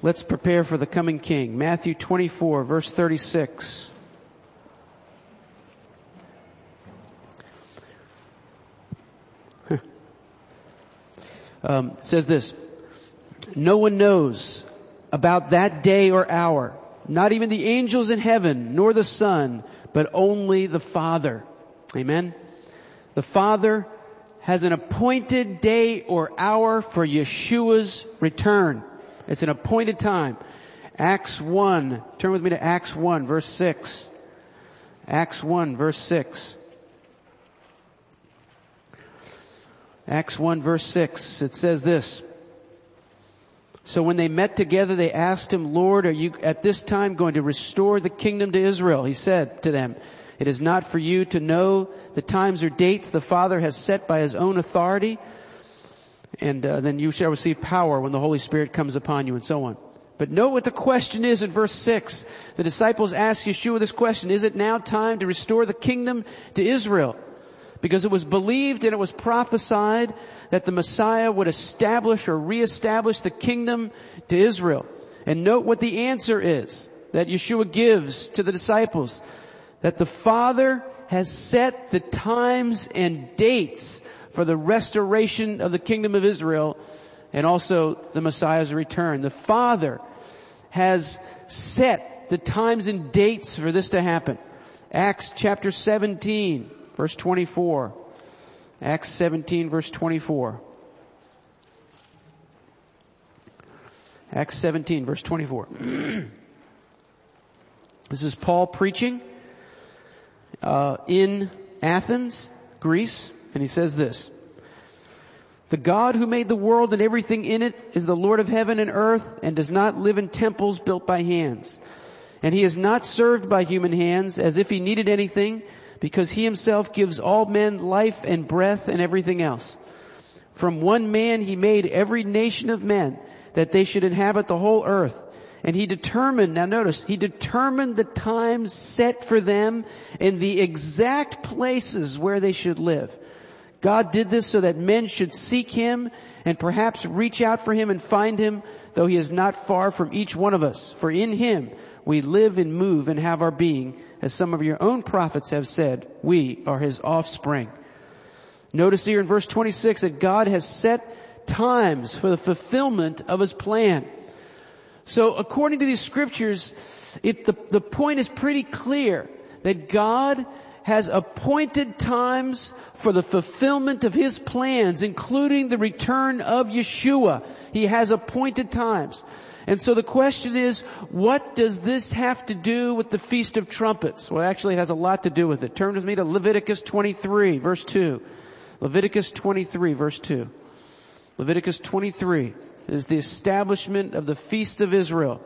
Let's prepare for the coming King. Matthew 24, verse 36. It says this, no one knows about that day or hour, not even the angels in heaven, nor the Son, but only the Father. Amen? The Father has an appointed day or hour for Yeshua's return. It's an appointed time. Acts 1. Turn with me to Acts 1, verse 6. Acts 1, verse 6. Acts 1, verse 6. It says this. So when they met together, they asked him, Lord, are you at this time going to restore the kingdom to Israel? He said to them, it is not for you to know the times or dates the Father has set by his own authority. And then you shall receive power when the Holy Spirit comes upon you, and so on. But note what the question is in verse 6. The disciples ask Yeshua this question, is it now time to restore the kingdom to Israel? Because it was believed and it was prophesied that the Messiah would establish or reestablish the kingdom to Israel. And note what the answer is that Yeshua gives to the disciples. That the Father has set the times and dates for the restoration of the kingdom of Israel and also the Messiah's return. The Father has set the times and dates for this to happen. Acts chapter 17, verse 24. Acts 17, verse 24. Acts 17, verse 24. This is Paul preaching in Athens, Greece, and he says this. The God who made the world and everything in it is the Lord of heaven and earth and does not live in temples built by hands. And he is not served by human hands as if he needed anything, because he himself gives all men life and breath and everything else. From one man he made every nation of men that they should inhabit the whole earth. And he determined, now notice, he determined the times set for them in the exact places where they should live. God did this so that men should seek him and perhaps reach out for him and find him, though he is not far from each one of us. For in him we live and move and have our being, as some of your own prophets have said, we are his offspring. Notice here in verse 26 that God has set times for the fulfillment of his plan. So according to these scriptures, the point is pretty clear that God has appointed times for the fulfillment of his plans, including the return of Yeshua. He has appointed times. And so the question is, what does this have to do with the Feast of Trumpets? Well, actually it has a lot to do with it. Turn with me to Leviticus 23, verse 2. Leviticus 23, verse 2. Leviticus 23 is the establishment of the Feast of Israel.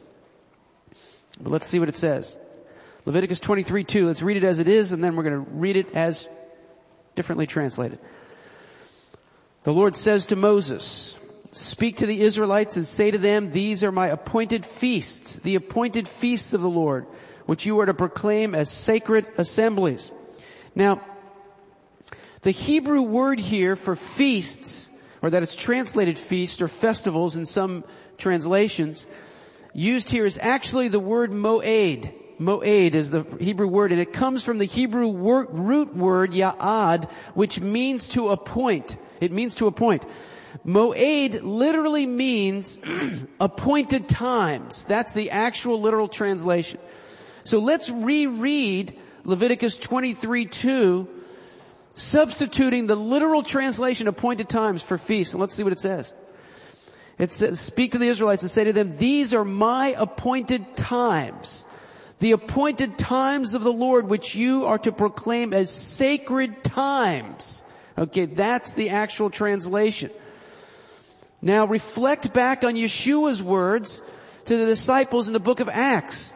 But let's see what it says. Leviticus 23:2. Let's read it as it is, and then we're going to read it as differently translated. The Lord says to Moses, speak to the Israelites and say to them, these are my appointed feasts, the appointed feasts of the Lord, which you are to proclaim as sacred assemblies. Now, the Hebrew word here for feasts, or that it's translated feast or festivals in some translations, used here is actually the word moed. Moed is the Hebrew word, and it comes from the Hebrew root word ya'ad, which means to appoint. It means to appoint. Moed literally means appointed times. That's the actual literal translation. So let's reread Leviticus 23:2, substituting the literal translation appointed times for feasts. And let's see what it says. It says, speak to the Israelites and say to them, these are my appointed times, the appointed times of the Lord, which you are to proclaim as sacred times. Okay, that's the actual translation. Now reflect back on Yeshua's words to the disciples in the book of Acts.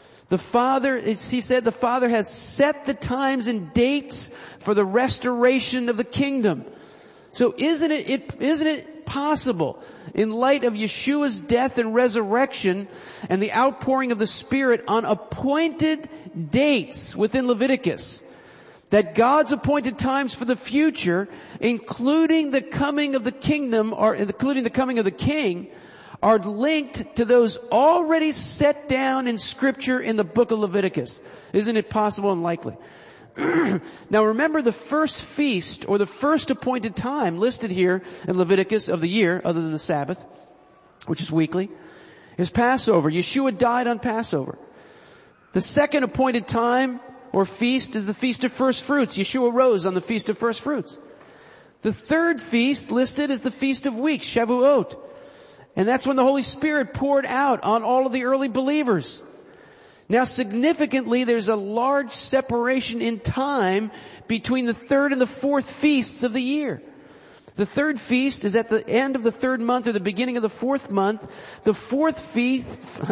He said the Father has set the times and dates for the restoration of the kingdom. So isn't it possible, in light of Yeshua's death and resurrection and the outpouring of the Spirit on appointed dates within Leviticus, that God's appointed times for the future, including the coming of the kingdom, or including the coming of the king, are linked to those already set down in Scripture in the book of Leviticus. Isn't it possible and likely? Now remember, the first feast or the first appointed time listed here in Leviticus of the year, other than the Sabbath, which is weekly, is Passover. Yeshua died on Passover. The second appointed time or feast is the Feast of First Fruits. Yeshua rose on the Feast of First Fruits. The third feast listed is the Feast of Weeks, Shavuot. And that's when the Holy Spirit poured out on all of the early believers. Now significantly, there's a large separation in time between the third and the fourth feasts of the year. The third feast is at the end of the third month or the beginning of the fourth month. The fourth feast,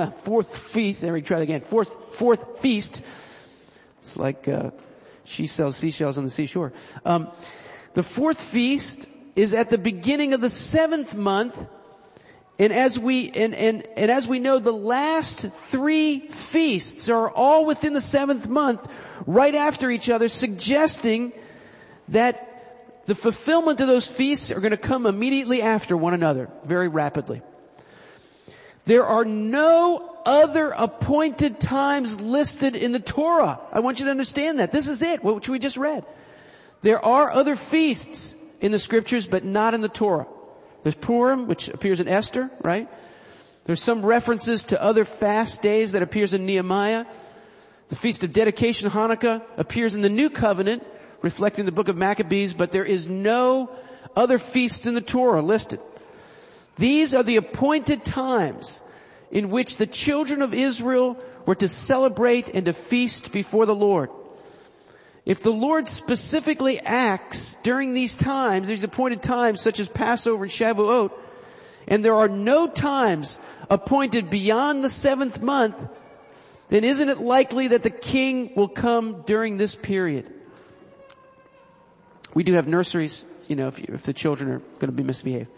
it's like, she sells seashells on the seashore. The fourth feast is at the beginning of the seventh month. And as we know, the last three feasts are all within the seventh month, right after each other, suggesting that the fulfillment of those feasts are going to come immediately after one another, very rapidly. There are no other appointed times listed in the Torah. I want you to understand that. This is it, which we just read. There are other feasts in the Scriptures, but not in the Torah. There's Purim, which appears in Esther, right? There's some references to other fast days that appears in Nehemiah. The Feast of Dedication, Hanukkah, appears in the New Covenant, reflecting the book of Maccabees, but there is no other feasts in the Torah listed. These are the appointed times in which the children of Israel were to celebrate and to feast before the Lord. If the Lord specifically acts during these times, these appointed times such as Passover and Shavuot, and there are no times appointed beyond the seventh month, then isn't it likely that the king will come during this period? We do have nurseries, if the children are going to be misbehaved.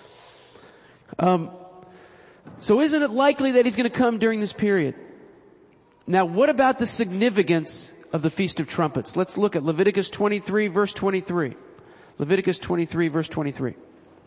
So isn't it likely that he's going to come during this period? Now, what about the significance of the Feast of Trumpets? Let's look at Leviticus 23 verse 23. Leviticus 23 verse 23.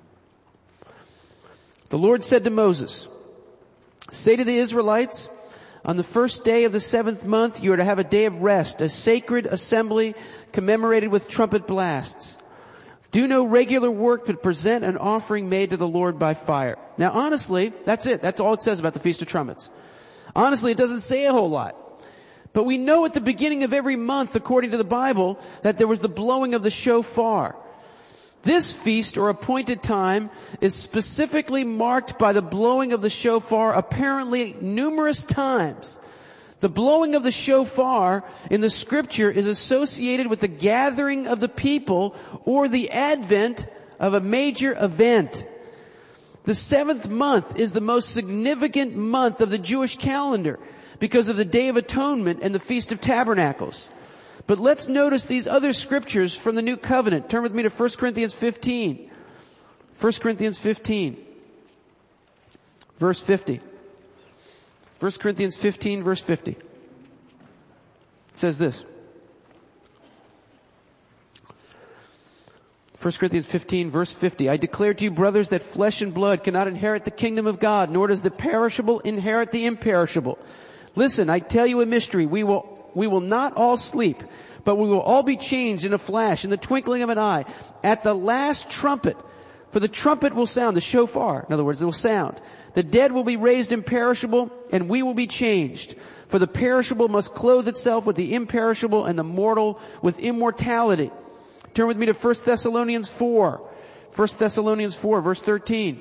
The Lord said to Moses, "Say to the Israelites, on the first day of the seventh month you are to have a day of rest, a sacred assembly commemorated with trumpet blasts. Do no regular work, but present an offering made to the Lord by fire." Now honestly, that's it. That's all it says about the Feast of Trumpets. Honestly, it doesn't say a whole lot. But we know at the beginning of every month, according to the Bible, that there was the blowing of the shofar. This feast or appointed time is specifically marked by the blowing of the shofar apparently numerous times. The blowing of the shofar in the Scripture is associated with the gathering of the people or the advent of a major event. The seventh month is the most significant month of the Jewish calendar because of the Day of Atonement and the Feast of Tabernacles. But let's notice these other scriptures from the New Covenant. Turn with me to 1 Corinthians 15. 1 Corinthians 15. Verse 50. 1 Corinthians 15 verse 50. It says this. 1 Corinthians 15 verse 50. "I declare to you, brothers, that flesh and blood cannot inherit the kingdom of God, nor does the perishable inherit the imperishable. Listen, I tell you a mystery. We will not all sleep, but we will all be changed in a flash, in the twinkling of an eye, at the last trumpet. For the trumpet will sound," the shofar, in other words, it will sound. "The dead will be raised imperishable, and we will be changed. For the perishable must clothe itself with the imperishable, and the mortal with immortality." Turn with me to 1 Thessalonians 4. 1 Thessalonians 4, verse 13.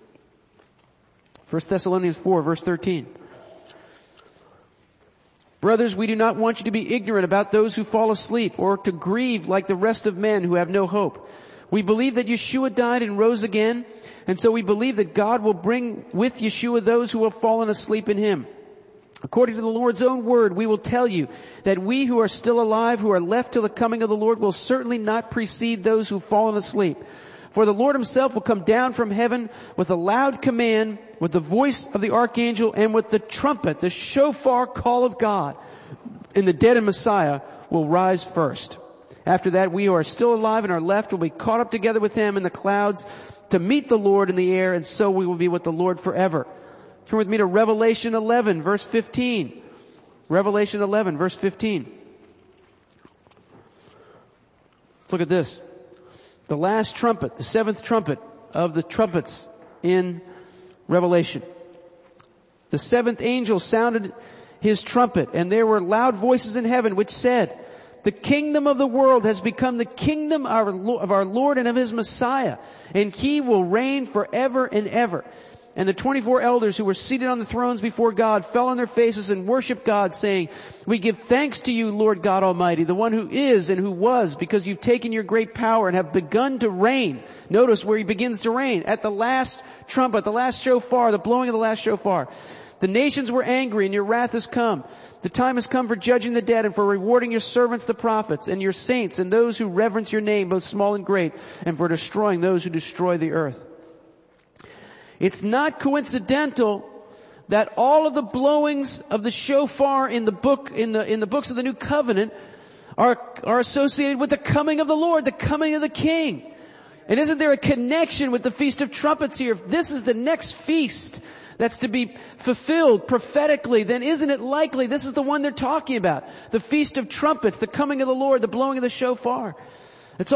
1 Thessalonians 4, verse 13. "Brothers, we do not want you to be ignorant about those who fall asleep, or to grieve like the rest of men who have no hope. We believe that Yeshua died and rose again, and so we believe that God will bring with Yeshua those who have fallen asleep in him. According to the Lord's own word, we will tell you that we who are still alive, who are left till the coming of the Lord, will certainly not precede those who have fallen asleep. For the Lord himself will come down from heaven with a loud command, with the voice of the archangel, and with the trumpet, the shofar call of God. And the dead in Messiah will rise first. After that, we who are still alive and are left will be caught up together with him in the clouds to meet the Lord in the air, and so we will be with the Lord forever. Turn with me to Revelation 11, verse 15. Revelation 11, verse 15. Let's look at this. The last trumpet, the seventh trumpet of the trumpets in Revelation. The seventh angel sounded his trumpet, and there were loud voices in heaven which said, the kingdom of the world has become the kingdom of our Lord and of His Messiah, and He will reign forever and ever. And the 24 elders who were seated on the thrones before God fell on their faces and worshiped God, saying, we give thanks to you, Lord God Almighty, the one who is and who was, because you've taken your great power and have begun to reign. Notice where He begins to reign. At the last trumpet, the last shofar, the blowing of the last shofar. The nations were angry and your wrath has come. The time has come for judging the dead and for rewarding your servants the prophets and your saints and those who reverence your name, both small and great, and for destroying those who destroy the earth. It's not coincidental that all of the blowings of the shofar in the books of the New Covenant are associated with the coming of the Lord, the coming of the King. And isn't there a connection with the Feast of Trumpets here? If this is the next feast that's to be fulfilled prophetically, then isn't it likely this is the one they're talking about? The Feast of Trumpets, the coming of the Lord, the blowing of the shofar. It's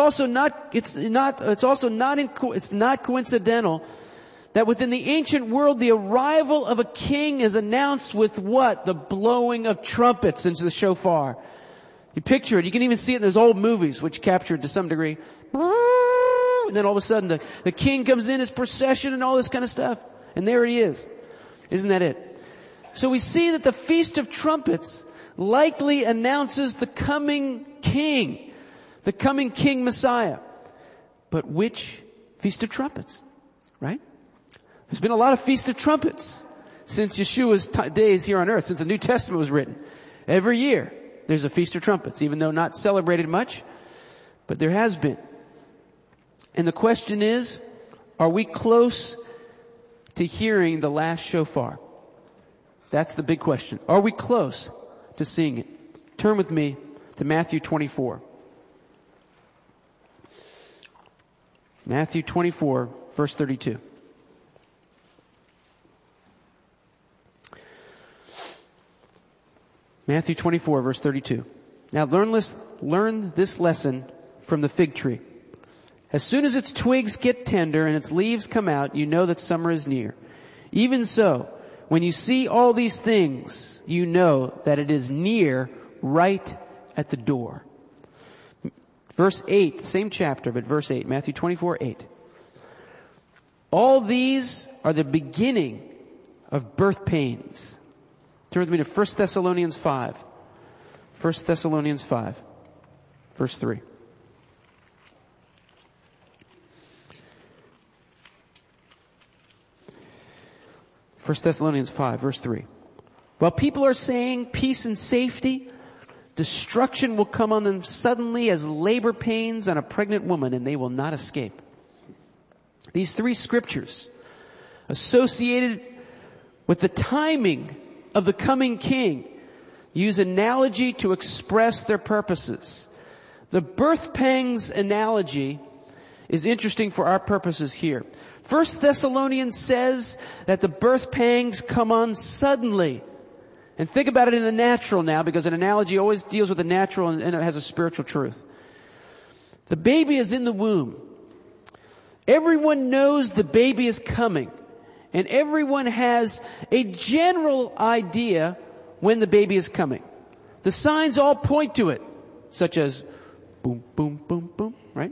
not coincidental that within the ancient world, the arrival of a king is announced with what? The blowing of trumpets into the shofar. You picture it. You can even see it in those old movies, which capture it to some degree. And then all of a sudden, the king comes in his procession and all this kind of stuff. And there he is. Isn't that it? So we see that the Feast of Trumpets likely announces the coming king Messiah. But which Feast of Trumpets? Right? There's been a lot of Feast of Trumpets since Yeshua's days here on earth, since the New Testament was written. Every year there's a Feast of Trumpets, even though not celebrated much, but there has been. And the question is, are we close to hearing the last shofar? That's the big question. Are we close to seeing it? Turn with me to Matthew 24. Matthew 24, verse 32. Matthew 24, verse 32. Now learn this lesson from the fig tree. As soon as its twigs get tender and its leaves come out, you know that summer is near. Even so, when you see all these things, you know that it is near, right at the door. Verse 8, same chapter, but verse 8, Matthew 24, 8. All these are the beginning of birth pains. Turn with me to 1 Thessalonians 5. 1 Thessalonians 5, verse 3. 1 Thessalonians 5, verse 3. While people are saying peace and safety, destruction will come on them suddenly as labor pains on a pregnant woman, and they will not escape. These three scriptures associated with the timing of the coming king use analogy to express their purposes. The birth pangs analogy is interesting for our purposes here. 1 Thessalonians says that the birth pangs come on suddenly. And think about it in the natural now, because an analogy always deals with the natural and it has a spiritual truth. The baby is in the womb. Everyone knows the baby is coming. And everyone has a general idea when the baby is coming. The signs all point to it, such as boom, boom, boom, boom, right?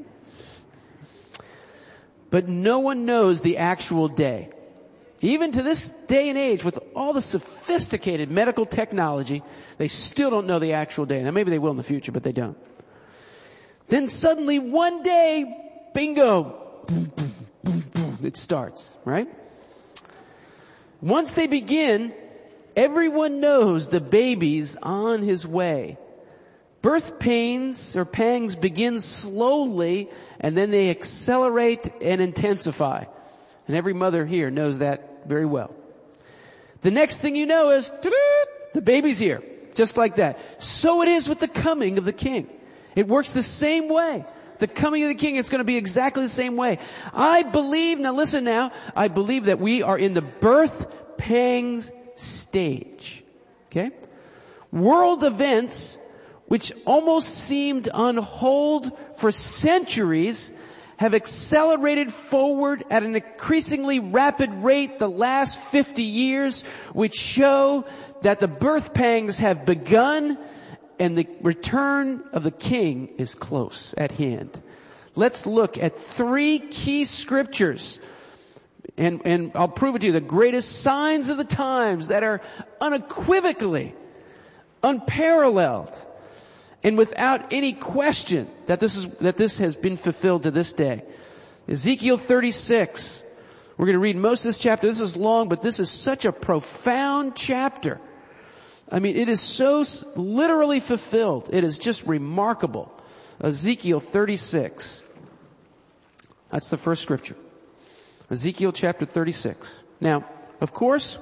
But no one knows the actual day. Even to this day and age, with all the sophisticated medical technology, they still don't know the actual day. Now maybe they will in the future, but they don't. Then suddenly one day, bingo, boom, boom, boom, boom, it starts, right? Once they begin, everyone knows the baby's on his way. Birth pains or pangs begin slowly, and then they accelerate and intensify. And every mother here knows that very well. The next thing you know is, the baby's here. Just like that. So it is with the coming of the king. It works the same way. The coming of the King, it's going to be exactly the same way. I believe, now listen now, I believe that we are in the birth pangs stage. Okay? World events which almost seemed on hold for centuries have accelerated forward at an increasingly rapid rate the last 50 years, which show that the birth pangs have begun and the return of the King is close at hand. Let's look at 3 key scriptures, and I'll prove it to you, the greatest signs of the times that are unequivocally, unparalleled, and without any question that this has been fulfilled to this day. Ezekiel 36. We're going to read most of this chapter. This is long, but this is such a profound chapter. I mean, it is so literally fulfilled. It is just remarkable. Ezekiel 36. That's the first scripture. Ezekiel chapter 36. Now, of course,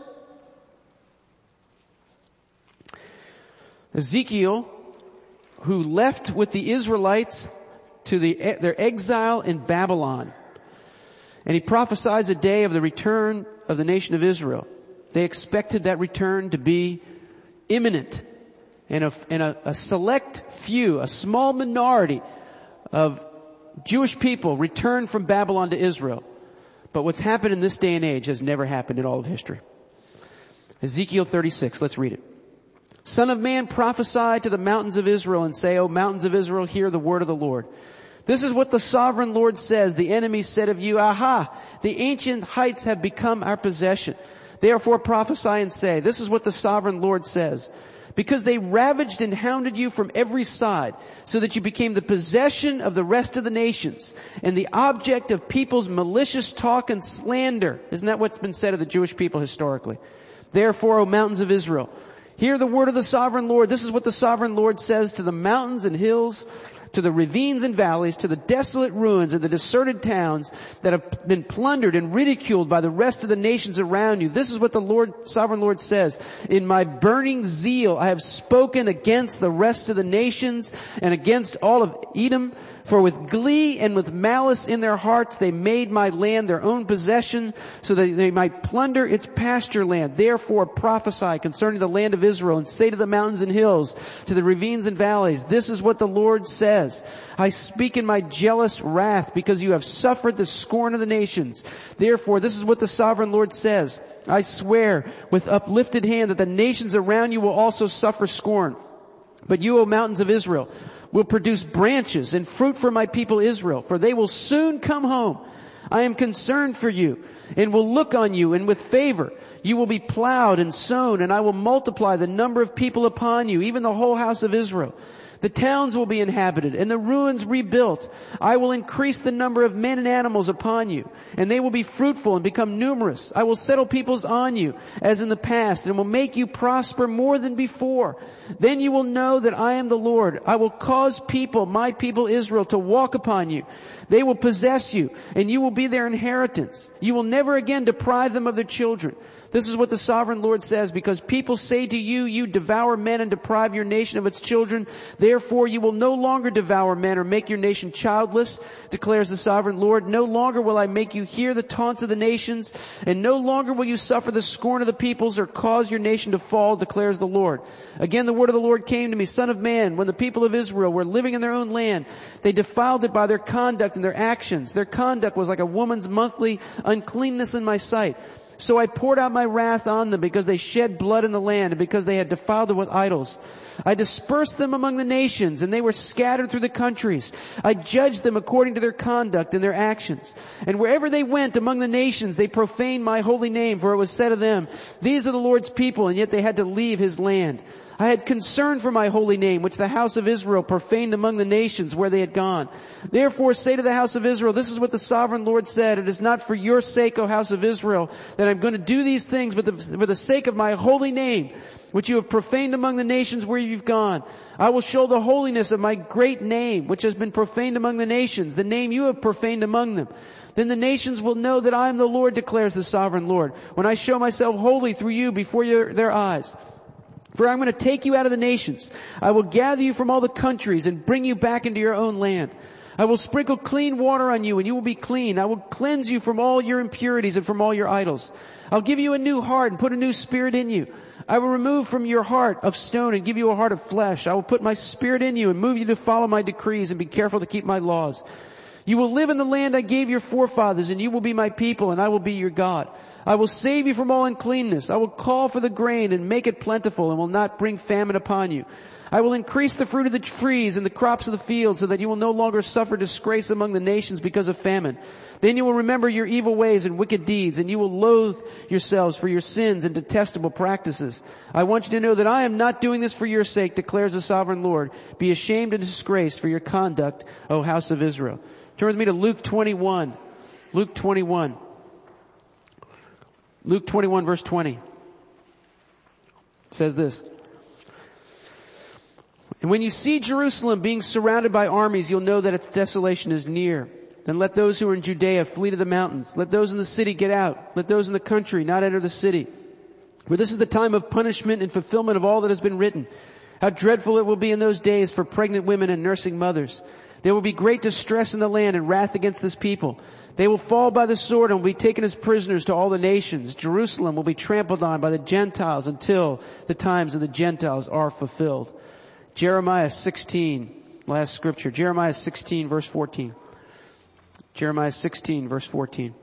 Ezekiel, who left with the Israelites to their exile in Babylon. And he prophesies a day of the return of the nation of Israel. They expected that return to be imminent. And a select few, a small minority of Jewish people returned from Babylon to Israel. But what's happened in this day and age has never happened in all of history. Ezekiel 36, let's read it. Son of man, prophesy to the mountains of Israel and say, O mountains of Israel, hear the word of the Lord. This is what the sovereign Lord says. The enemy said of you, aha, the ancient heights have become our possession. Therefore prophesy and say, this is what the sovereign Lord says. Because they ravaged and hounded you from every side, so that you became the possession of the rest of the nations, and the object of people's malicious talk and slander. Isn't that what's been said of the Jewish people historically? Therefore, O mountains of Israel, hear the word of the sovereign Lord. This is what the sovereign Lord says to the mountains and hills, to the ravines and valleys, to the desolate ruins and the deserted towns that have been plundered and ridiculed by the rest of the nations around you. This is what the sovereign Lord says. In my burning zeal, I have spoken against the rest of the nations and against all of Edom. For with glee and with malice in their hearts, they made my land their own possession, so that they might plunder its pasture land. Therefore prophesy concerning the land of Israel and say to the mountains and hills, to the ravines and valleys, this is what the Lord says. I speak in my jealous wrath because you have suffered the scorn of the nations. Therefore, this is what the sovereign Lord says. I swear with uplifted hand that the nations around you will also suffer scorn. But you, O mountains of Israel, will produce branches and fruit for my people Israel, for they will soon come home. I am concerned for you and will look on you, and with favor you will be plowed and sown, and I will multiply the number of people upon you, even the whole house of Israel. The towns will be inhabited and the ruins rebuilt. I will increase the number of men and animals upon you, and they will be fruitful and become numerous. I will settle peoples on you as in the past, and will make you prosper more than before. Then you will know that I am the Lord. I will cause people, my people Israel, to walk upon you. They will possess you, and you will be their inheritance. You will never again deprive them of their children. This is what the sovereign Lord says, because people say to you, you devour men and deprive your nation of its children. Therefore you will no longer devour men or make your nation childless, declares the sovereign Lord. No longer will I make you hear the taunts of the nations, and no longer will you suffer the scorn of the peoples or cause your nation to fall, declares the Lord. Again the word of the Lord came to me, Son of man, when the people of Israel were living in their own land, they defiled it by their conduct and their actions. Their conduct was like a woman's monthly uncleanness in my sight. So I poured out my wrath on them because they shed blood in the land and because they had defiled it with idols. I dispersed them among the nations, and they were scattered through the countries. I judged them according to their conduct and their actions. And wherever they went among the nations, they profaned my holy name, for it was said of them, these are the Lord's people, and yet they had to leave his land. I had concern for my holy name, which the house of Israel profaned among the nations where they had gone. Therefore say to the house of Israel, this is what the sovereign Lord said, it is not for your sake, O house of Israel, that I'm going to do these things, but for the sake of my holy name, which you have profaned among the nations where you've gone. I will show the holiness of my great name, which has been profaned among the nations, the name you have profaned among them. Then the nations will know that I am the Lord, declares the sovereign Lord, when I show myself holy through you before their eyes. For I'm going to take you out of the nations. I will gather you from all the countries and bring you back into your own land. I will sprinkle clean water on you and you will be clean. I will cleanse you from all your impurities and from all your idols. I'll give you a new heart and put a new spirit in you. I will remove from your heart of stone and give you a heart of flesh. I will put my spirit in you and move you to follow my decrees and be careful to keep my laws. You will live in the land I gave your forefathers, and you will be my people, and I will be your God. I will save you from all uncleanness. I will call for the grain and make it plentiful and will not bring famine upon you. I will increase the fruit of the trees and the crops of the field so that you will no longer suffer disgrace among the nations because of famine. Then you will remember your evil ways and wicked deeds, and you will loathe yourselves for your sins and detestable practices. I want you to know that I am not doing this for your sake, declares the sovereign Lord. Be ashamed and disgraced for your conduct, O house of Israel. Turn with me to Luke 21. Luke 21. Luke 21 verse 20. It says this. And when you see Jerusalem being surrounded by armies, you'll know that its desolation is near. Then let those who are in Judea flee to the mountains. Let those in the city get out. Let those in the country not enter the city. For this is the time of punishment and fulfillment of all that has been written. How dreadful it will be in those days for pregnant women and nursing mothers. There will be great distress in the land and wrath against this people. They will fall by the sword and will be taken as prisoners to all the nations. Jerusalem will be trampled on by the Gentiles until the times of the Gentiles are fulfilled. Jeremiah 16, last scripture. Jeremiah 16 verse 14. Jeremiah 16 verse 14.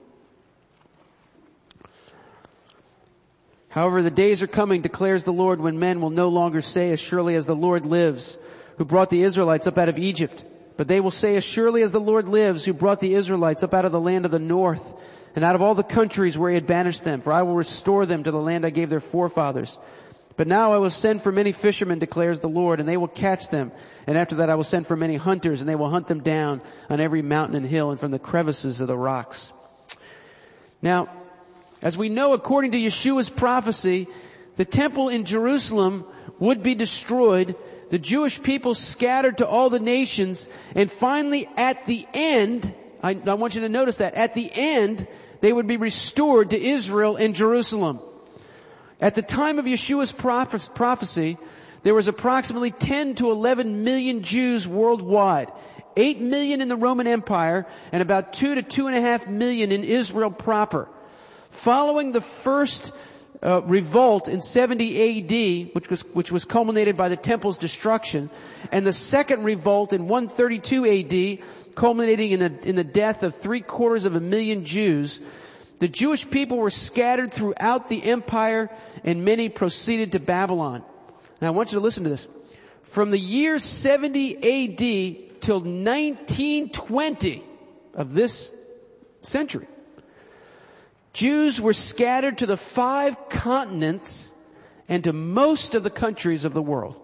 However, the days are coming, declares the Lord, when men will no longer say, as surely as the Lord lives, who brought the Israelites up out of Egypt. But they will say, as surely as the Lord lives, who brought the Israelites up out of the land of the north and out of all the countries where he had banished them. For I will restore them to the land I gave their forefathers. But now I will send for many fishermen, declares the Lord, and they will catch them. And after that I will send for many hunters, and they will hunt them down on every mountain and hill and from the crevices of the rocks. Now, as we know, according to Yeshua's prophecy, the temple in Jerusalem would be destroyed, the Jewish people scattered to all the nations, and finally at the end, I want you to notice that, at the end, they would be restored to Israel and Jerusalem. At the time of Yeshua's prophecy, there was approximately 10 to 11 million Jews worldwide, 8 million in the Roman Empire, and about 2 to 2.5 million in Israel proper. Following the first revolt in 70 AD, which was culminated by the temple's destruction, and the second revolt in 132 AD, culminating in the death of 750,000 Jews, the Jewish people were scattered throughout the empire, and many proceeded to Babylon. Now I want you to listen to this. From the year 70 AD till 1920 of this century, Jews were scattered to the 5 continents and to most of the countries of the world.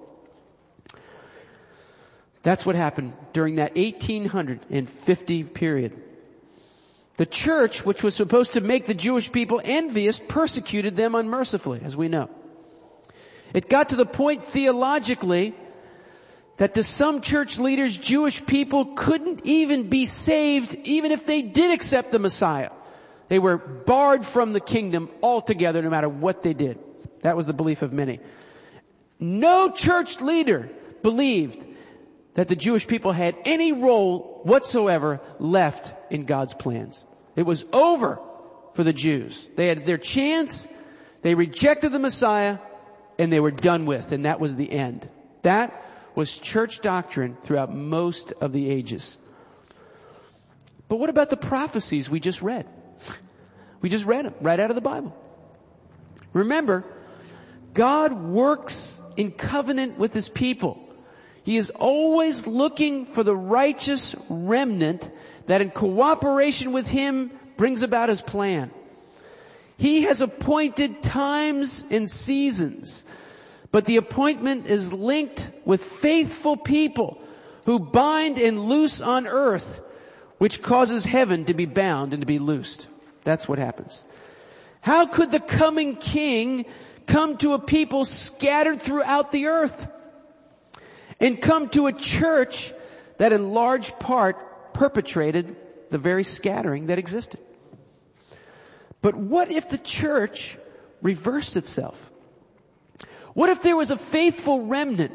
That's what happened during that 1850 period. The church, which was supposed to make the Jewish people envious, persecuted them unmercifully, as we know. It got to the point theologically that to some church leaders, Jewish people couldn't even be saved even if they did accept the Messiah. They were barred from the kingdom altogether, no matter what they did. That was the belief of many. No church leader believed that the Jewish people had any role whatsoever left in God's plans. It was over for the Jews. They had their chance, they rejected the Messiah, and they were done with, and that was the end. That was church doctrine throughout most of the ages. But what about the prophecies we just read? We just read them right out of the Bible. Remember, God works in covenant with His people. He is always looking for the righteous remnant that in cooperation with Him brings about His plan. He has appointed times and seasons, but the appointment is linked with faithful people who bind and loose on earth, which causes heaven to be bound and to be loosed. That's what happens. How could the coming king come to a people scattered throughout the earth and come to a church that in large part perpetrated the very scattering that existed? But what if the church reversed itself? What if there was a faithful remnant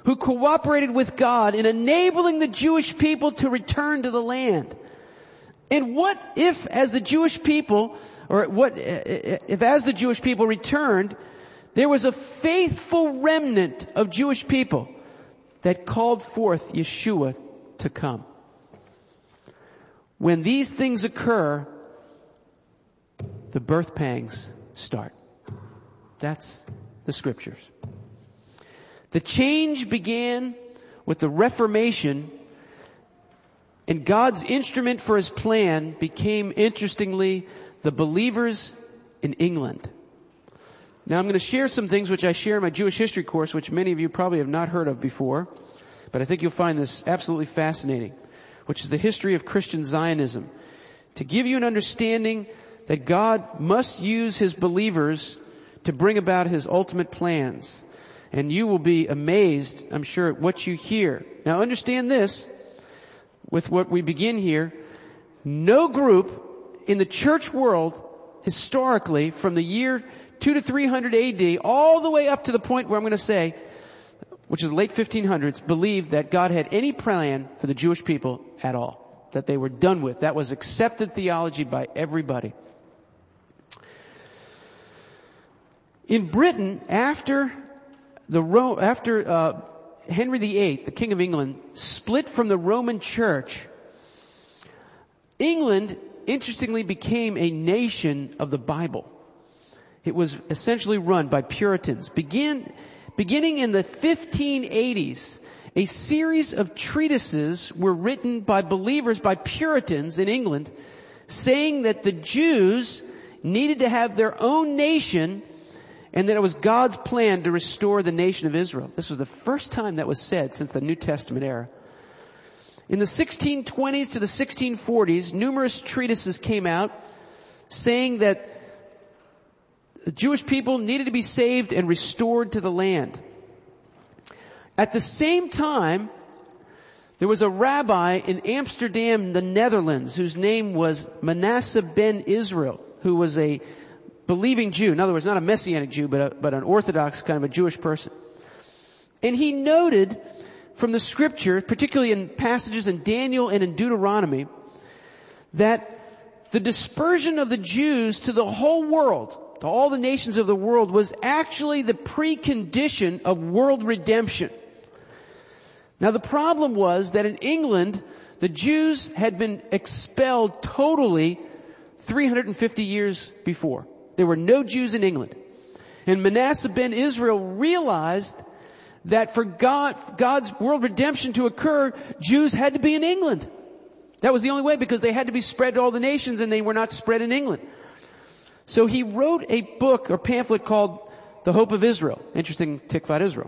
who cooperated with God in enabling the Jewish people to return to the land. And what if as the Jewish people, if as the Jewish people returned, there was a faithful remnant of Jewish people that called forth Yeshua to come? When these things occur, the birth pangs start. That's the scriptures. The change began with the Reformation, and God's instrument for His plan became, interestingly, the believers in England. Now I'm going to share some things which I share in my Jewish history course, which many of you probably have not heard of before, but I think you'll find this absolutely fascinating, which is the history of Christian Zionism, to give you an understanding that God must use His believers to bring about His ultimate plans. And you will be amazed, I'm sure, at what you hear. Now understand this, with what we begin here, no group in the church world, historically, from the year 2 to 300 AD, all the way up to the point where I'm going to say, which is the late 1500s, believed that God had any plan for the Jewish people at all. That they were done with. That was accepted theology by everybody. In Britain, after Henry VIII, the King of England, split from the Roman Church, England, interestingly, became a nation of the Bible. It was essentially run by Puritans. Beginning in the 1580s, a series of treatises were written by believers, by Puritans in England, saying that the Jews needed to have their own nation and that it was God's plan to restore the nation of Israel. This was the first time that was said since the New Testament era. In the 1620s to the 1640s, numerous treatises came out saying that the Jewish people needed to be saved and restored to the land. At the same time, there was a rabbi in Amsterdam, the Netherlands, whose name was Manasseh ben Israel, who was a believing Jew. In other words, not a Messianic Jew, but an Orthodox kind of a Jewish person. And he noted from the scripture, particularly in passages in Daniel and in Deuteronomy, that the dispersion of the Jews to the whole world, to all the nations of the world, was actually the precondition of world redemption. Now the problem was that in England, the Jews had been expelled totally 350 years before. There were no Jews in England. And Manasseh ben Israel realized that for God's world redemption to occur, Jews had to be in England. That was the only way, because they had to be spread to all the nations, and they were not spread in England. So he wrote a book or pamphlet called The Hope of Israel. Interesting, Tikvat Israel.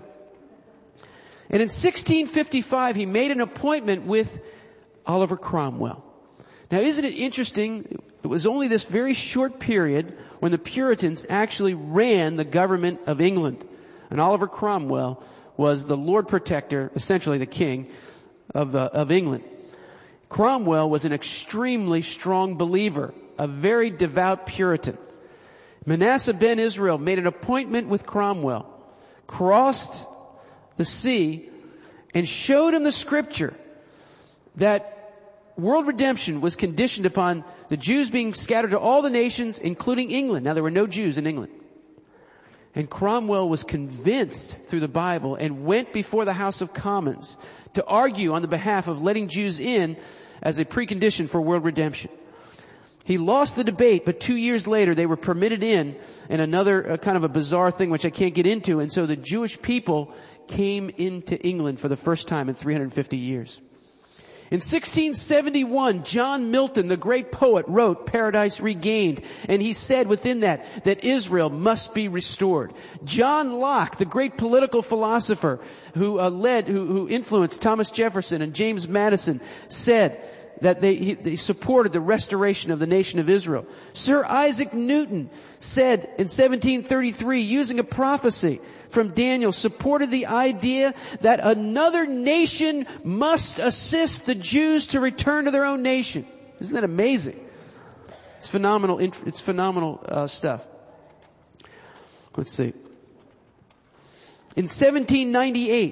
And in 1655, he made an appointment with Oliver Cromwell. Now, isn't it interesting? It was only this very short period when the Puritans actually ran the government of England. And Oliver Cromwell was the Lord Protector, essentially the king of England. Cromwell was an extremely strong believer, a very devout Puritan. Manasseh ben Israel made an appointment with Cromwell, crossed the sea, and showed him the scripture that world redemption was conditioned upon the Jews being scattered to all the nations, including England. Now, there were no Jews in England. And Cromwell was convinced through the Bible and went before the House of Commons to argue on the behalf of letting Jews in as a precondition for world redemption. He lost the debate, but 2 years later they were permitted in another kind of a bizarre thing which I can't get into. And so the Jewish people came into England for the first time in 350 years. In 1671, John Milton, the great poet, wrote Paradise Regained, and he said within that Israel must be restored. John Locke, the great political philosopher who influenced Thomas Jefferson and James Madison, said that they supported the restoration of the nation of Israel. Sir Isaac Newton said in 1733, using a prophecy from Daniel, supported the idea that another nation must assist the Jews to return to their own nation. Isn't that amazing? It's phenomenal. It's phenomenal stuff. Let's see. In 1798,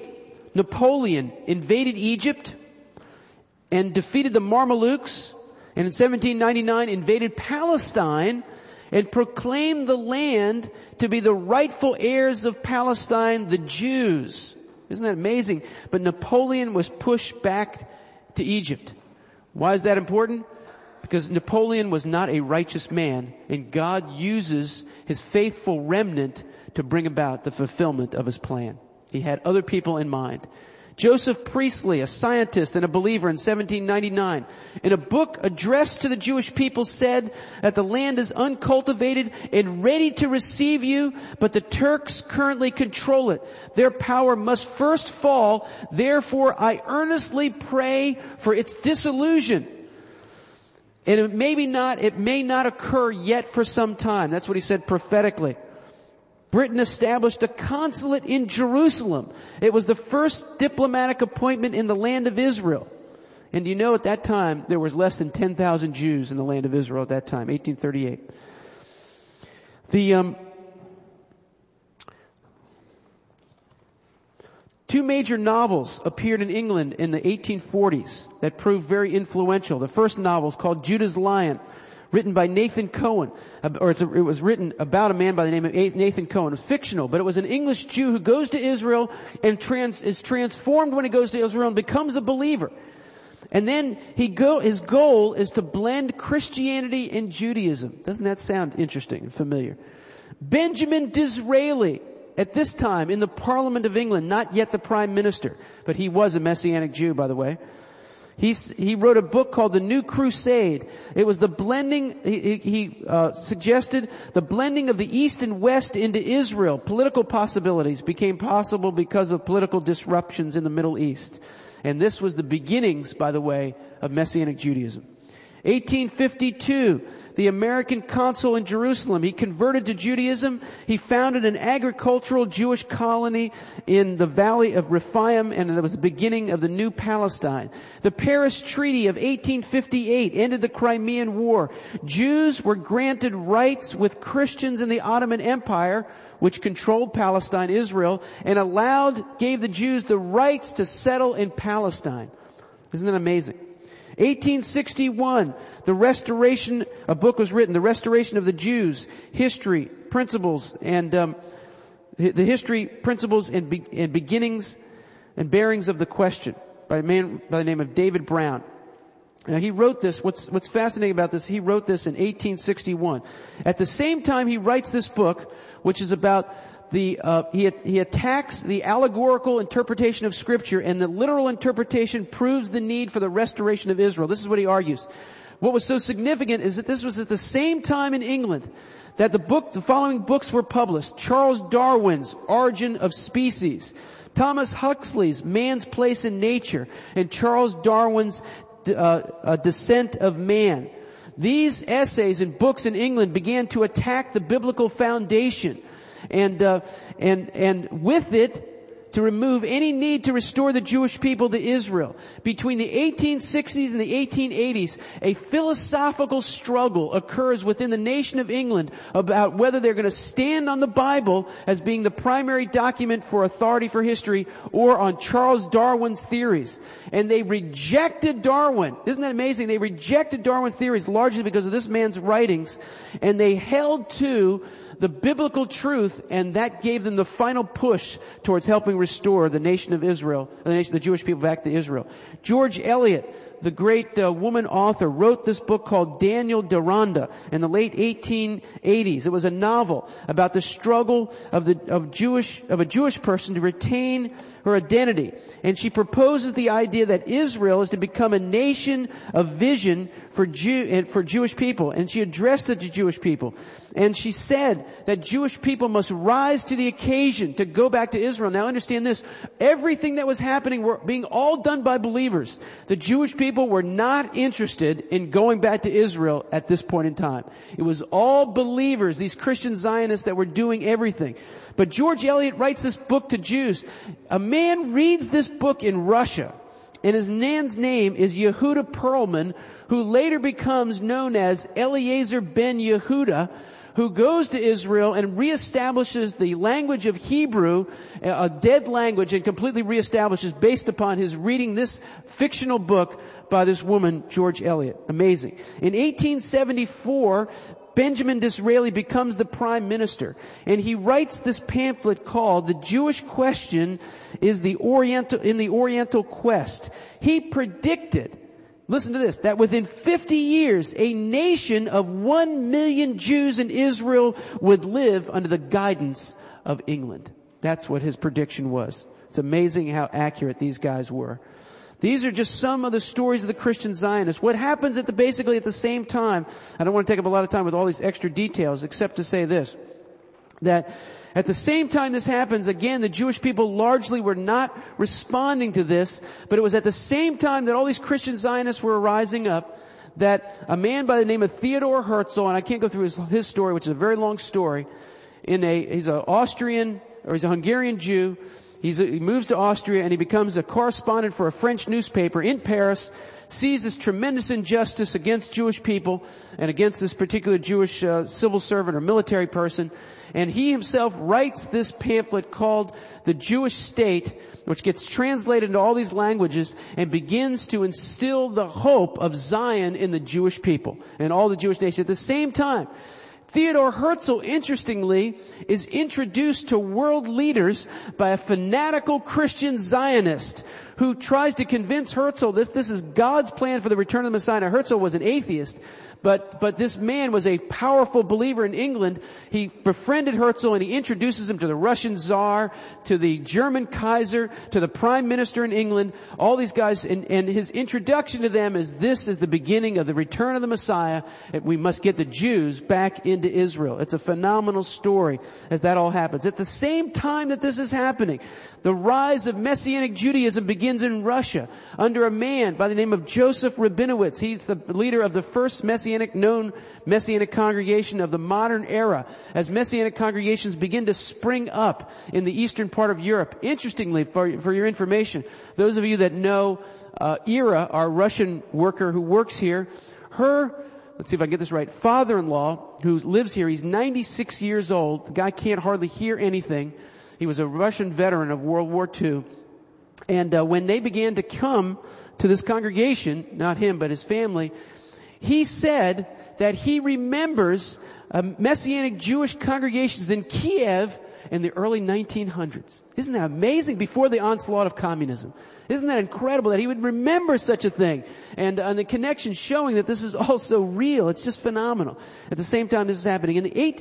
Napoleon invaded Egypt and defeated the Mamelukes, and in 1799 invaded Palestine and proclaimed the land to be the rightful heirs of Palestine, the Jews. Isn't that amazing? But Napoleon was pushed back to Egypt. Why is that important? Because Napoleon was not a righteous man, and God uses his faithful remnant to bring about the fulfillment of his plan. He had other people in mind. Joseph Priestley, a scientist and a believer in 1799, in a book addressed to the Jewish people said that the land is uncultivated and ready to receive you, but the Turks currently control it. Their power must first fall. Therefore, I earnestly pray for its dissolution. And it may not occur yet for some time. That's what he said prophetically. Britain established a consulate in Jerusalem. It was the first diplomatic appointment in the land of Israel. And you know, at that time, there was less than 10,000 Jews in the land of Israel at that time, 1838. Two major novels appeared in England in the 1840s that proved very influential. The first novel is called Judah's Lion, written by Nathan Cohen, it was written about a man by the name of Nathan Cohen. Fictional, but it was an English Jew who goes to Israel and is transformed when he goes to Israel and becomes a believer. And then his goal is to blend Christianity and Judaism. Doesn't that sound interesting and familiar? Benjamin Disraeli, at this time in the Parliament of England, not yet the Prime Minister, but he was a Messianic Jew, by the way. He wrote a book called The New Crusade. It was the blending, he suggested the blending of the East and West into Israel. Political possibilities became possible because of political disruptions in the Middle East. And this was the beginnings, by the way, of Messianic Judaism. 1852, the American consul in Jerusalem, he converted to Judaism. He founded an agricultural Jewish colony in the valley of Rephaim, and it was the beginning of the new Palestine. The Paris Treaty of 1858 ended the Crimean War. Jews were granted rights with Christians in the Ottoman Empire, which controlled Palestine, Israel, and gave the Jews the rights to settle in Palestine. Isn't that amazing? 1861, a book was written, The Restoration of the Jews, History, Principles, and the history, principles, and beginnings and bearings of the question, by a man by the name of David Brown. Now he wrote this, what's fascinating about this, he wrote this in 1861. At the same time he writes this book, which is about he attacks the allegorical interpretation of Scripture, and the literal interpretation proves the need for the restoration of Israel. This is what he argues. What was so significant is that this was at the same time in England that the following books were published. Charles Darwin's Origin of Species, Thomas Huxley's Man's Place in Nature, and Charles Darwin's Descent of Man. These essays and books in England began to attack the biblical foundation. And with it, to remove any need to restore the Jewish people to Israel. Between the 1860s and the 1880s, a philosophical struggle occurs within the nation of England about whether they're going to stand on the Bible as being the primary document for authority for history or on Charles Darwin's theories. And they rejected Darwin. Isn't that amazing? They rejected Darwin's theories largely because of this man's writings, and they held to the biblical truth, and that gave them the final push towards helping restore the nation of Israel, the Jewish people back to Israel. George Eliot, the great woman author, wrote this book called Daniel Deronda in the late 1880s. It was a novel about the struggle of a Jewish person to retain her identity. And she proposes the idea that Israel is to become a nation of vision for Jewish people. And she addressed it to Jewish people. And she said that Jewish people must rise to the occasion to go back to Israel. Now understand this. Everything that was happening were being all done by believers. The Jewish people were not interested in going back to Israel at this point in time. It was all believers, these Christian Zionists, that were doing everything. But George Eliot writes this book to Jews. A man reads this book in Russia, and his man's name is Yehuda Perlman, who later becomes known as Eliezer ben Yehuda, who goes to Israel and reestablishes the language of Hebrew, a dead language, and completely reestablishes based upon his reading this fictional book by this woman, George Eliot. Amazing. In 1874, Benjamin Disraeli becomes the prime minister, and he writes this pamphlet called "The Jewish Question in the Oriental Quest." He predicted, listen to this, that within 50 years, a nation of 1 million Jews in Israel would live under the guidance of England. That's what his prediction was. It's amazing how accurate these guys were. These are just some of the stories of the Christian Zionists. What happens basically at the same time, I don't want to take up a lot of time with all these extra details, except to say this, that at the same time this happens, again, the Jewish people largely were not responding to this, but it was at the same time that all these Christian Zionists were rising up, that a man by the name of Theodor Herzl, and I can't go through his story, which is a very long story, he's a Hungarian Jew. He moves to Austria and he becomes a correspondent for a French newspaper in Paris, sees this tremendous injustice against Jewish people and against this particular Jewish civil servant or military person. And he himself writes this pamphlet called The Jewish State, which gets translated into all these languages and begins to instill the hope of Zion in the Jewish people and all the Jewish nation. At the same time, Theodor Herzl, interestingly, is introduced to world leaders by a fanatical Christian Zionist who tries to convince Herzl that this is God's plan for the return of the Messiah. Now, Herzl was an atheist, but this man was a powerful believer in England. He befriended Herzl and he introduces him to the Russian Tsar, to the German Kaiser, to the Prime Minister in England, all these guys, and his introduction to them is this is the beginning of the return of the Messiah. We must get the Jews back into Israel. It's a phenomenal story as that all happens. At the same time that this is happening, the rise of Messianic Judaism begins in Russia under a man by the name of Joseph Rabinowitz. He's the leader of the first known Messianic congregation of the modern era, as Messianic congregations begin to spring up in the eastern part of Europe. Interestingly, for your information, those of you that know Ira, our Russian worker who works here, let's see if I can get this right, father-in-law who lives here, he's 96 years old. The guy can't hardly hear anything. He was a Russian veteran of World War II. And when they began to come to this congregation, not him, but his family, he said that he remembers Messianic Jewish congregations in Kiev in the early 1900s. Isn't that amazing? Before the onslaught of communism. Isn't that incredible that he would remember such a thing? And the connection showing that this is also real. It's just phenomenal. At the same time this is happening.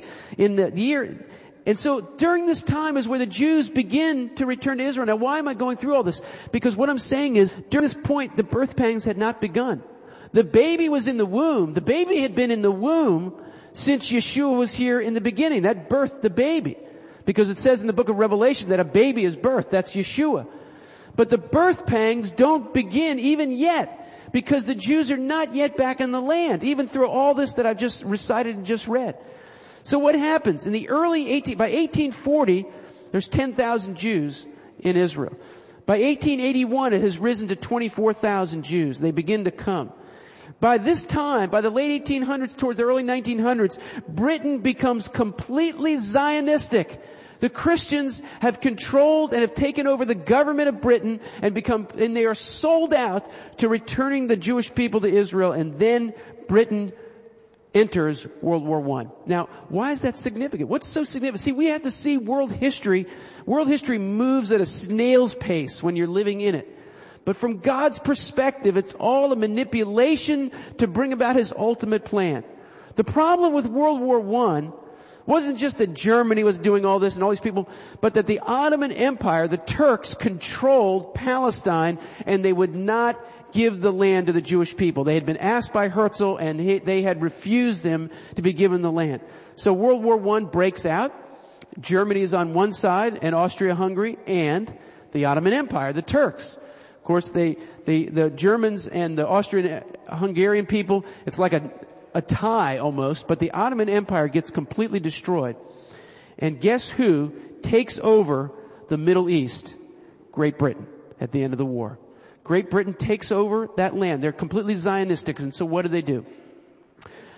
And so during this time is where the Jews begin to return to Israel. Now why am I going through all this? Because what I'm saying is during this point the birth pangs had not begun. The baby was in the womb. The baby had been in the womb since Yeshua was here in the beginning. That birthed the baby. Because it says in the book of Revelation that a baby is birthed. That's Yeshua. But the birth pangs don't begin even yet. Because the Jews are not yet back in the land. Even through all this that I've just recited and just read. So what happens? By 1840, there's 10,000 Jews in Israel. By 1881, it has risen to 24,000 Jews. They begin to come. By this time, by the late 1800s towards the early 1900s, Britain becomes completely Zionistic. The Christians have controlled and have taken over the government of Britain and they are sold out to returning the Jewish people to Israel, and then Britain enters World War I. Now, why is that significant? What's so significant? See, we have to see world history. World history moves at a snail's pace when you're living in it. But from God's perspective, it's all a manipulation to bring about His ultimate plan. The problem with World War I wasn't just that Germany was doing all this and all these people, but that the Ottoman Empire, the Turks, controlled Palestine, and they would not give the land to the Jewish people. They had been asked by Herzl and they had refused them to be given the land. So World War I breaks out. Germany is on one side and Austria-Hungary and the Ottoman Empire, the Turks. Of course, the Germans and the Austrian-Hungarian people, it's like a tie almost, but the Ottoman Empire gets completely destroyed. And guess who takes over the Middle East? Great Britain at the end of the war. Great Britain takes over that land. They're completely Zionistic, and so what do?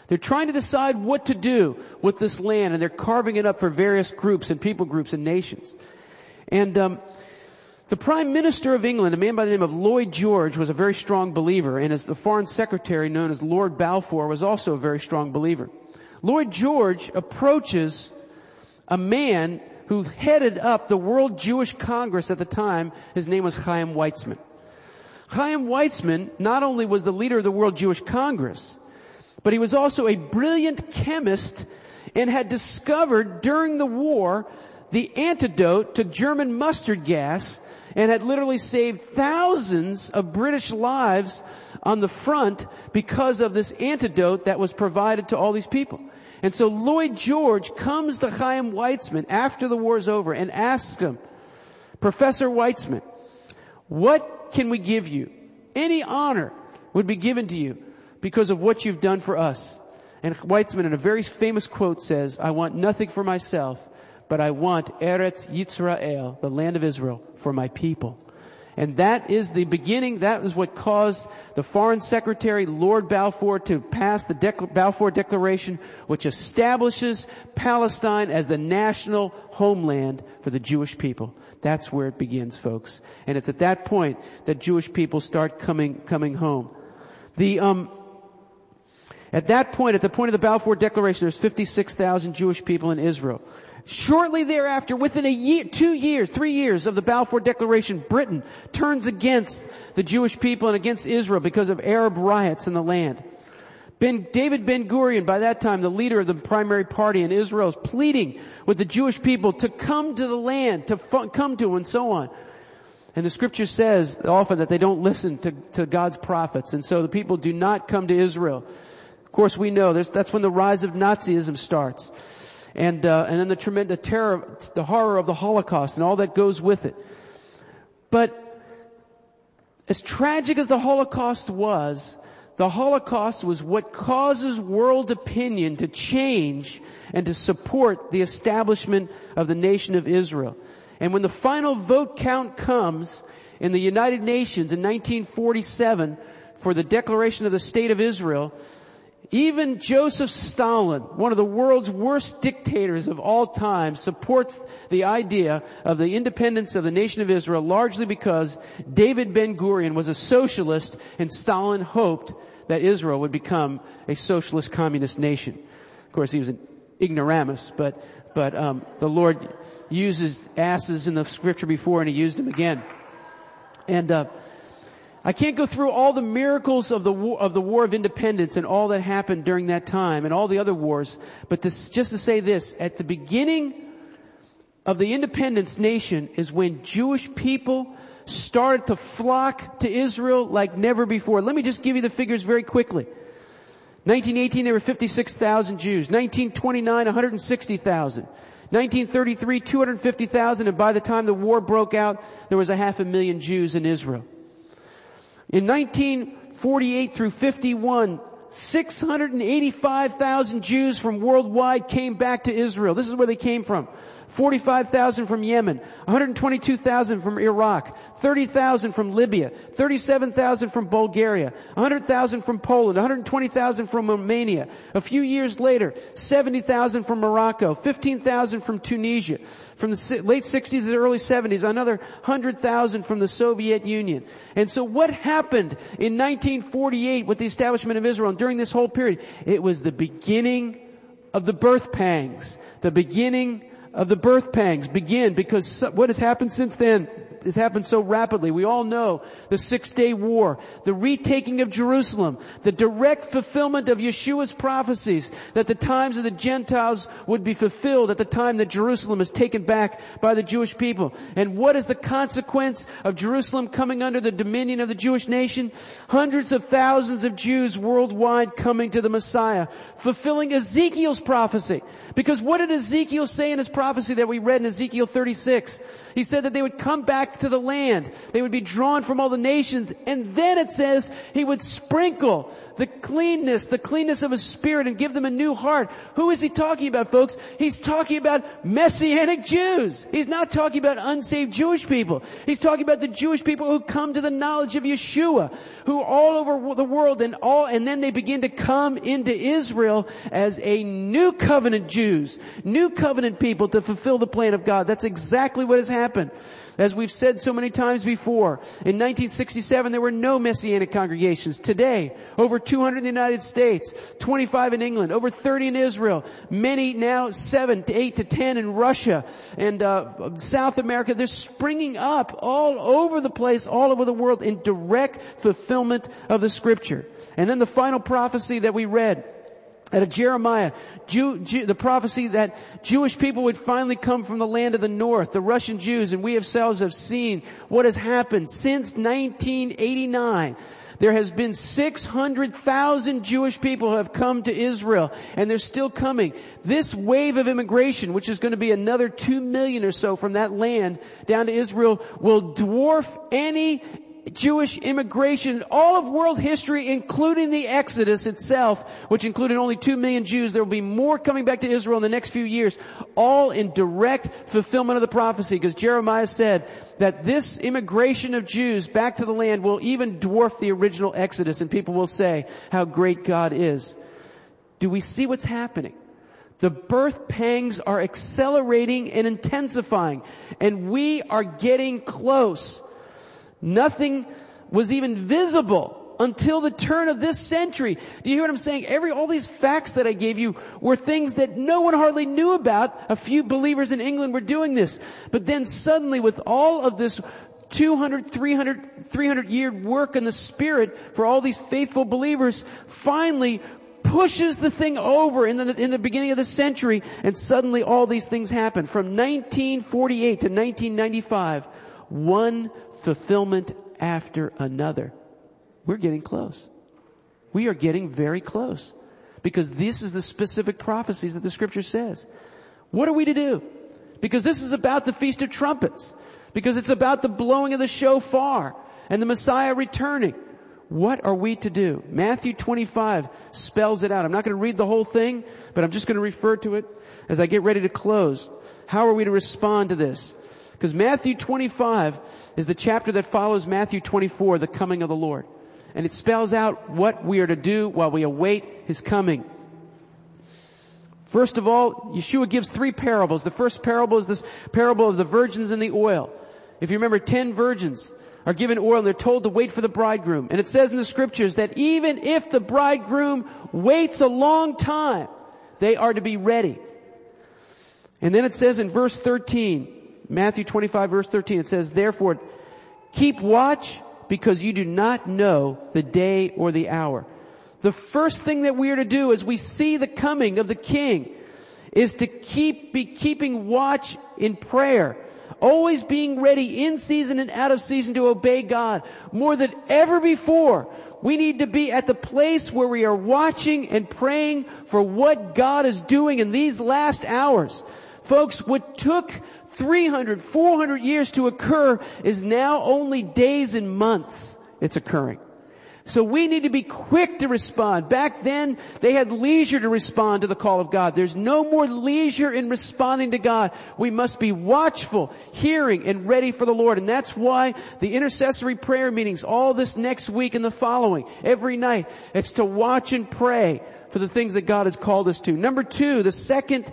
They're trying to decide what to do with this land, and they're carving it up for various groups and people groups and nations. And the Prime Minister of England, a man by the name of Lloyd George, was a very strong believer, and as the Foreign Secretary, known as Lord Balfour, was also a very strong believer. Lloyd George approaches a man who headed up the World Jewish Congress at the time. His name was Chaim Weizmann. Chaim Weizmann not only was the leader of the World Jewish Congress, but he was also a brilliant chemist and had discovered during the war the antidote to German mustard gas, and had literally saved thousands of British lives on the front because of this antidote that was provided to all these people. And so Lloyd George comes to Chaim Weizmann after the war's over and asks him, Professor Weizmann, what can we give you? Any honor would be given to you because of what you've done for us. And Weizmann, in a very famous quote, says, I want nothing for myself, but I want Eretz Yisrael, the land of Israel, for my people. And that is the beginning. That is what caused the Foreign Secretary, Lord Balfour, to pass the Balfour Declaration, which establishes Palestine as the national homeland for the Jewish people. That's where it begins, folks. And it's at that point that Jewish people start coming home. At that point, at the point of the Balfour Declaration, there's 56,000 Jewish people in Israel. Shortly thereafter, within a year, 2 years, 3 years of the Balfour Declaration, Britain turns against the Jewish people and against Israel because of Arab riots in the land. David Ben-Gurion, by that time the leader of the primary party in Israel, is pleading with the Jewish people to come to the land, to come to, and so on. And the scripture says often that they don't listen to God's prophets, and so the people do not come to Israel. Of course, we know that's when the rise of Nazism starts. And then the tremendous terror, the horror of the Holocaust and all that goes with it. But as tragic as the Holocaust was what causes world opinion to change and to support the establishment of the nation of Israel. And when the final vote count comes in the United Nations in 1947 for the declaration of the State of Israel, even Joseph Stalin, one of the world's worst dictators of all time, supports the idea of the independence of the nation of Israel, largely because David Ben-Gurion was a socialist and Stalin hoped that Israel would become a socialist communist nation. Of course, he was an ignoramus, but the Lord uses asses in the scripture before, and he used them again. And I can't go through all the miracles of the War of Independence and all that happened during that time and all the other wars, but just to say this, at the beginning of the independence nation is when Jewish people started to flock to Israel like never before. Let me just give you the figures very quickly. 1918, there were 56,000 Jews. 1929, 160,000. 1933, 250,000, and by the time the war broke out, there was 500,000 Jews in Israel. In 1948 through 51, 685,000 Jews from worldwide came back to Israel. This is where they came from. 45,000 from Yemen, 122,000 from Iraq, 30,000 from Libya, 37,000 from Bulgaria, 100,000 from Poland, 120,000 from Romania. A few years later, 70,000 from Morocco, 15,000 from Tunisia. From the late 60s to the early 70s, another 100,000 from the Soviet Union. And so what happened in 1948 with the establishment of Israel and during this whole period? It was the beginning of the birth pangs. The beginning of the birth pangs begin because what has happened since then has happened so rapidly. We all know the 6-Day War, the retaking of Jerusalem, the direct fulfillment of Yeshua's prophecies that the times of the Gentiles would be fulfilled at the time that Jerusalem is taken back by the Jewish people. And what is the consequence of Jerusalem coming under the dominion of the Jewish nation? Hundreds of thousands of Jews worldwide coming to the Messiah, fulfilling Ezekiel's prophecy. Because what did Ezekiel say in his prophecy that we read in Ezekiel 36? He said that they would come back back to the land. They would be drawn from all the nations. And then it says He would sprinkle the cleanness of His Spirit and give them a new heart. Who is He talking about, folks? He's talking about Messianic Jews. He's not talking about unsaved Jewish people. He's talking about the Jewish people who come to the knowledge of Yeshua, who all over the world and then they begin to come into Israel as a new covenant Jews, new covenant people to fulfill the plan of God. That's exactly what has happened. As we've said so many times before, in 1967 there were no Messianic congregations. Today, over 200 in the United States, 25 in England, over 30 in Israel, many now 7 to 8 to 10 in Russia and South America. They're springing up all over the place, all over the world in direct fulfillment of the Scripture. And then the final prophecy that we read out of Jeremiah, the prophecy that Jewish people would finally come from the land of the north, the Russian Jews, and we ourselves have seen what has happened since 1989. There has been 600,000 Jewish people who have come to Israel, and they're still coming. This wave of immigration, which is going to be another 2 million or so from that land down to Israel, will dwarf any Jewish immigration in all of world history, including the Exodus itself, which included only 2 million Jews. There will be more coming back to Israel in the next few years, all in direct fulfillment of the prophecy, because Jeremiah said that this immigration of Jews back to the land will even dwarf the original Exodus, and people will say how great God is. Do we see what's happening? The birth pangs are accelerating and intensifying, and we are getting close. Nothing was even visible until the turn of this century. Do you hear what I'm saying? All these facts that I gave you were things that no one hardly knew about. A few believers in England were doing this. But then suddenly, with all of this 300 year work in the Spirit for all these faithful believers, finally pushes the thing over in the beginning of the century, and suddenly all these things happen. From 1948 to 1995, one fulfillment after another. We're getting close. We are getting very close. Because this is the specific prophecies that the Scripture says. What are we to do? Because this is about the Feast of Trumpets. Because it's about the blowing of the shofar and the Messiah returning. What are we to do? Matthew 25 spells it out. I'm not going to read the whole thing, but I'm just going to refer to it as I get ready to close. How are we to respond to this? Because Matthew 25 is the chapter that follows Matthew 24, the coming of the Lord. And it spells out what we are to do while we await His coming. First of all, Yeshua gives 3 parables. The first parable is this parable of the virgins and the oil. If you remember, 10 virgins are given oil and they're told to wait for the bridegroom. And it says in the Scriptures that even if the bridegroom waits a long time, they are to be ready. And then it says in verse 13, Matthew 25 verse 13, it says, "Therefore, keep watch, because you do not know the day or the hour." The first thing that we are to do as we see the coming of the King is to be keeping watch in prayer. Always being ready in season and out of season to obey God. More than ever before, we need to be at the place where we are watching and praying for what God is doing in these last hours. Folks, what took 300, 400 years to occur is now only days and months it's occurring. So we need to be quick to respond. Back then, they had leisure to respond to the call of God. There's no more leisure in responding to God. We must be watchful, hearing, and ready for the Lord. And that's why the intercessory prayer meetings all this next week and the following, every night, it's to watch and pray for the things that God has called us to. Number 2, the second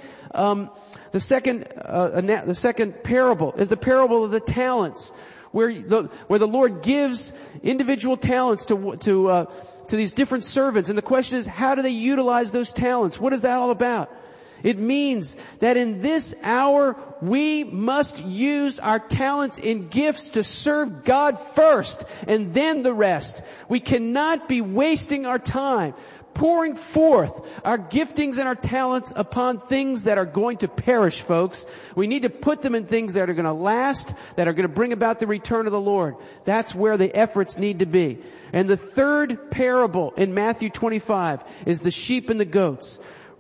parable is the parable of the talents, where the Lord gives individual talents to these different servants. And the question is, how do they utilize those talents? What is that all about? It means that in this hour, we must use our talents and gifts to serve God first, and then the rest. We cannot be wasting our time pouring forth our giftings and our talents upon things that are going to perish, folks. We need to put them in things that are going to last, that are going to bring about the return of the Lord. That's where the efforts need to be. And the third parable in Matthew 25 is the sheep and the goats.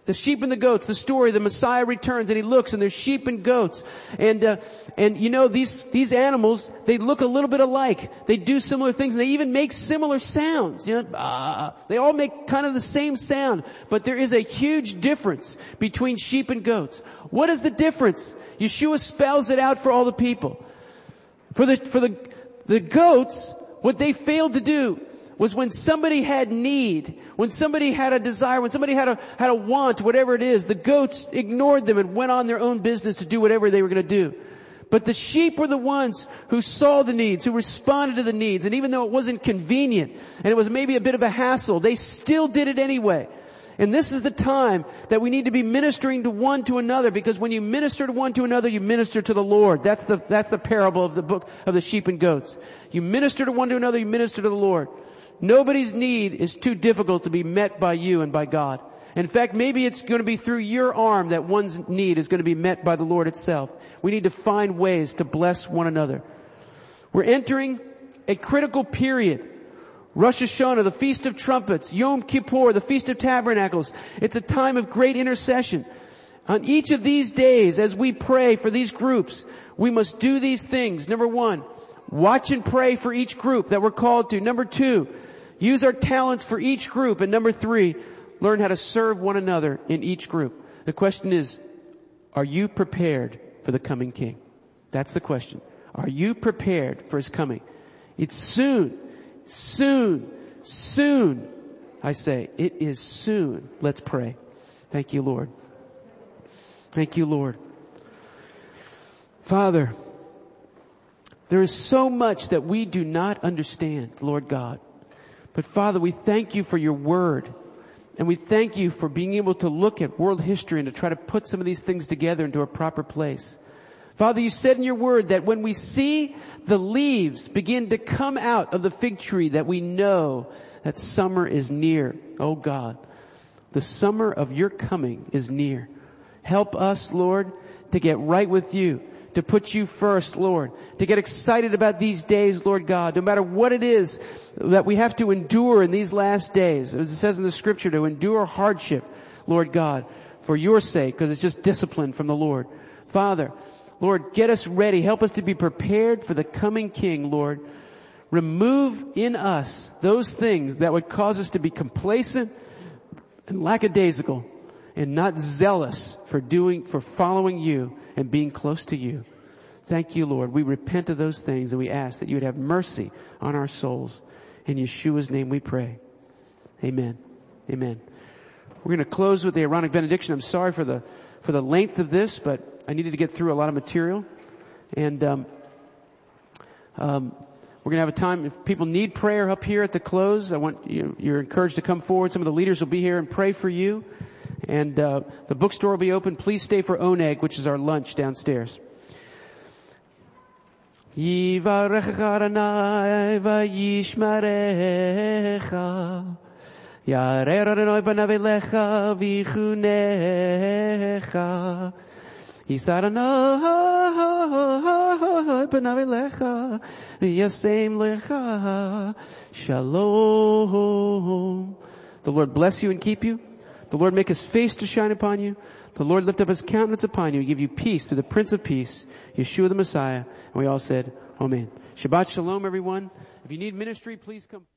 The sheep and the goats, the story, the Messiah returns and he looks and there's sheep and goats. And you know, these animals, they look a little bit alike. They do similar things and they even make similar sounds. You know, they all make kind of the same sound. But there is a huge difference between sheep and goats. What is the difference? Yeshua spells it out for all the people. For the goats, what they failed to do was when somebody had need, when somebody had a desire, when somebody had a want, whatever it is, the goats ignored them and went on their own business to do whatever they were going to do. But the sheep were the ones who saw the needs, who responded to the needs, and even though it wasn't convenient and it was maybe a bit of a hassle, they still did it anyway. And this is the time that we need to be ministering to one to another, because when you minister to one to another, you minister to the Lord. That's the parable of the book of the sheep and goats. You minister to one to another, you minister to the Lord. Nobody's need is too difficult to be met by you and by God. In fact, maybe it's going to be through your arm that one's need is going to be met by the Lord itself. We need to find ways to bless one another. We're entering a critical period. Rosh Hashanah, the Feast of Trumpets, Yom Kippur, the Feast of Tabernacles. It's a time of great intercession. On each of these days, as we pray for these groups, we must do these things. Number one, watch and pray for each group that we're called to. Number two, use our talents for each group. And number three, learn how to serve one another in each group. The question is, are you prepared for the coming King? That's the question. Are you prepared for His coming? It's soon. Soon. Soon. I say, it is soon. Let's pray. Thank you, Lord. Thank you, Lord. Father, there is so much that we do not understand, Lord God. But Father, we thank you for your word. And we thank you for being able to look at world history and to try to put some of these things together into a proper place. Father, you said in your word that when we see the leaves begin to come out of the fig tree, that we know that summer is near. Oh God, the summer of your coming is near. Help us, Lord, to get right with you, to put you first, Lord, to get excited about these days, Lord God, no matter what it is that we have to endure in these last days. As it says in the scripture, to endure hardship, Lord God, for your sake, because it's just discipline from the Lord. Father, Lord, get us ready. Help us to be prepared for the coming King, Lord. Remove in us those things that would cause us to be complacent and lackadaisical and not zealous for following you and being close to you. Thank you, Lord. We repent of those things and we ask that you would have mercy on our souls. In Yeshua's name we pray. Amen. Amen. We're going to close with the Aaronic benediction. I'm sorry for the length of this, but I needed to get through a lot of material. And we're going to have a time, if people need prayer up here at the close, you're encouraged to come forward. Some of the leaders will be here and pray for you. And the bookstore will be open. Please stay for Oneg, which is our lunch downstairs. Yivarecha Adonai vayishmarecha, Yarer Adonai panav elecha vichunecha, Yisar Adonai panav elecha v'yasem lecha shalom. The Lord bless you and keep you. The Lord make His face to shine upon you. The Lord lift up His countenance upon you and give you peace through the Prince of Peace, Yeshua the Messiah. And we all said, Amen. Shabbat Shalom, everyone. If you need ministry, please come.